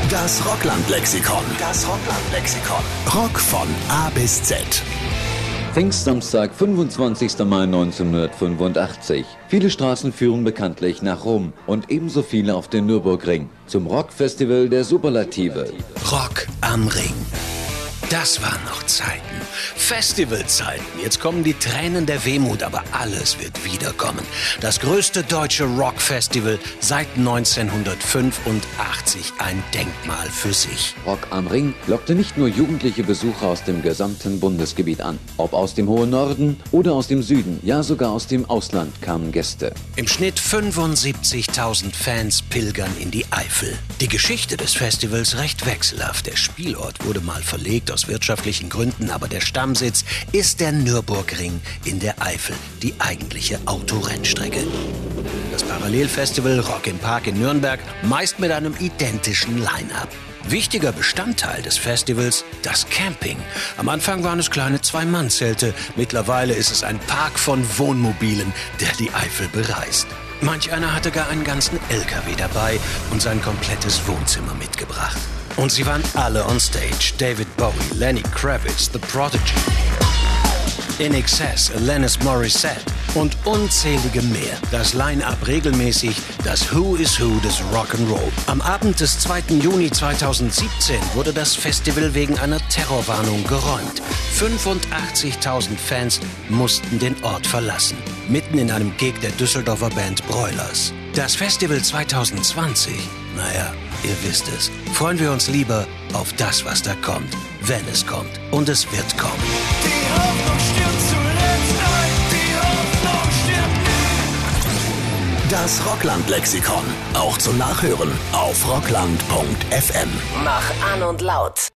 Das Rockland-Lexikon. Das Rockland-Lexikon. Rock von A bis Z. Pfingstsamstag, 25. Mai 1985. Viele Straßen führen bekanntlich nach Rom und ebenso viele auf den Nürburgring. Zum Rockfestival der Superlative. Rock am Ring. Das waren noch Zeiten. Festivalzeiten. Jetzt kommen die Tränen der Wehmut, aber alles wird wiederkommen. Das größte deutsche Rockfestival seit 1985. Ein Denkmal für sich. Rock am Ring lockte nicht nur jugendliche Besucher aus dem gesamten Bundesgebiet an. Ob aus dem hohen Norden oder aus dem Süden, ja sogar aus dem Ausland kamen Gäste. Im Schnitt 75.000 Fans pilgern in die Eifel. Die Geschichte des Festivals recht wechselhaft. Der Spielort wurde mal verlegt aus wirtschaftlichen Gründen, aber der Stammsitz ist der Nürburgring in der Eifel, die eigentliche Autorennstrecke. Das Parallelfestival Rock im Park in Nürnberg, meist mit einem identischen Line-Up. Wichtiger Bestandteil des Festivals, das Camping. Am Anfang waren es kleine Zwei-Mann-Zelte, mittlerweile ist es ein Park von Wohnmobilen, der die Eifel bereist. Manch einer hatte gar einen ganzen LKW dabei und sein komplettes Wohnzimmer mitgebracht. Und sie waren alle on stage. David Bowie, Lenny Kravitz, The Prodigy, INXS, Alanis Morissette und unzählige mehr. Das Line-Up regelmäßig, das Who is Who des Rock'n'Roll. Am Abend des 2. Juni 2017 wurde das Festival wegen einer Terrorwarnung geräumt. 85.000 Fans mussten den Ort verlassen. Mitten in einem Gig der Düsseldorfer Band Broilers. Das Festival 2020, naja, ihr wisst es, freuen wir uns lieber auf das, was da kommt, wenn es kommt. Und es wird kommen. Die Hoffnung stirbt zuletzt, nein, die Hoffnung stirbt nie. Das Rockland-Lexikon. Auch zum Nachhören auf rockland.fm. Mach an und laut.